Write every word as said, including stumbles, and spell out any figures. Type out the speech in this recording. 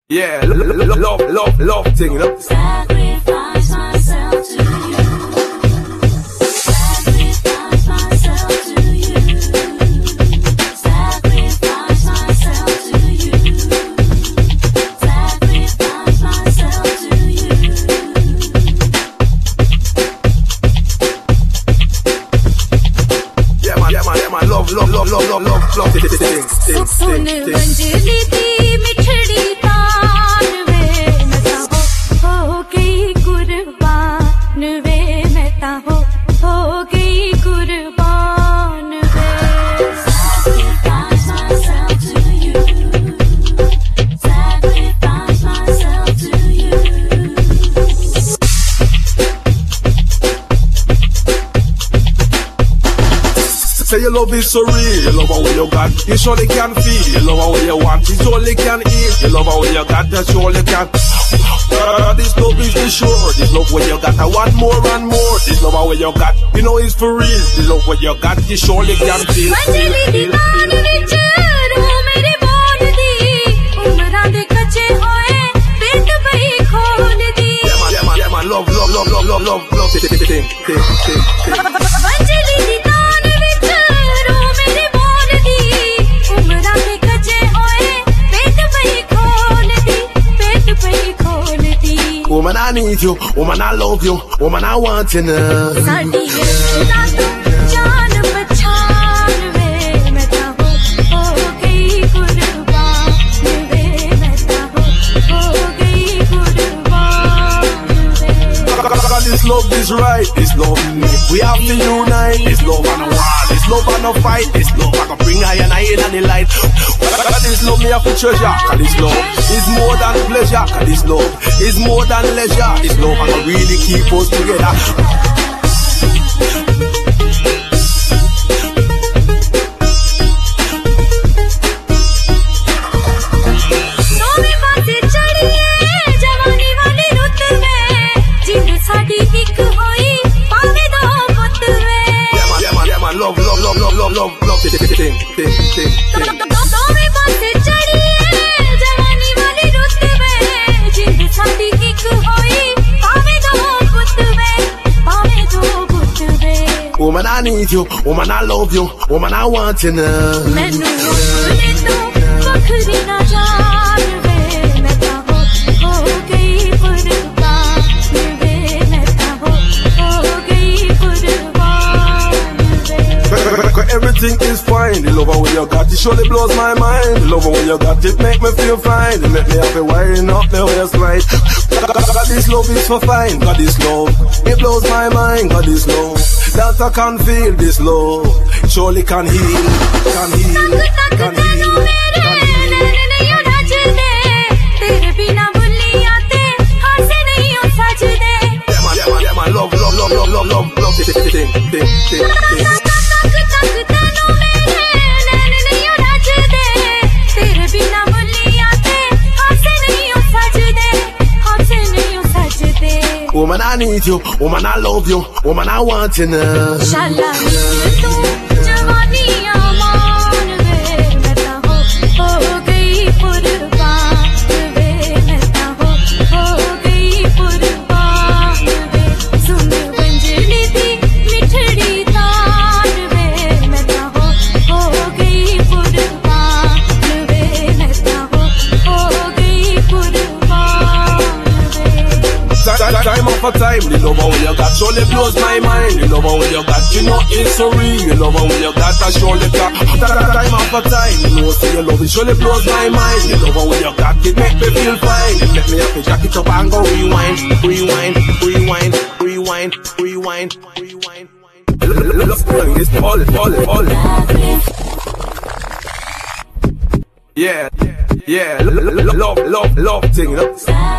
Yeah, love, love, love, love thing, you know. Sacrifice myself to you. Sacrifice myself to you. Sacrifice myself to you. Sacrifice myself to you. Yeah, man, yeah, man, yeah, man. Love, love, love, love, love, love, love thing, thing, thing, thing, thing. Say your love is so real, you love how you got. You surely can feel, you love how you want. You surely can eat, you love how you got. You surely can. Uh, this love is the sure. This love what you got. I want more and more. This love how you got. You know it's for real. This love what you got. You surely can feel. feel, feel, feel. Yeah man, yeah man, love, love, love, love, love, love, love. Thing, thing, thing, thing. Woman, I need you. Woman, I love you. Woman, I want you now. This love is right, this love in me. We have to unite. This love on a war, this love on a fight. This love I can bring I and I in the light. This love me have to treasure. Cause this love is more than pleasure. Cause this love is more than leisure. This love I can really keep us together. Love, love, love, love, love, love, love, thing, thing, thing, thing, thing. Woman, I need you. Woman, I love you. Woman, I want you now. Everything is fine. The love when you got it surely blows my mind. The love when you got it make me feel fine. It make me happy wiring up the waistline. God, this love is so fine. God, this love it blows my mind. God, this love that I can feel this love surely can heal, can heal, can heal, can heal. Yeah man, yeah man, yeah man. Love, love, love, love, love, love, love. Thing, thing, thing, thing, thing. Woman, I need you. Woman, I love you. Woman, I want you now. Time after time, the love how you got surely blows my mind. The love how you got, you know it's so real. The love how you got, I surely got. Time after time, you know see your love it surely blows my mind. The love how you got, it make me feel fine. It make me happy, jack it up and go rewind, rewind, rewind, rewind, rewind, rewind. Let's bring this all, all, all. Yeah, yeah, love, love, love thing, you know.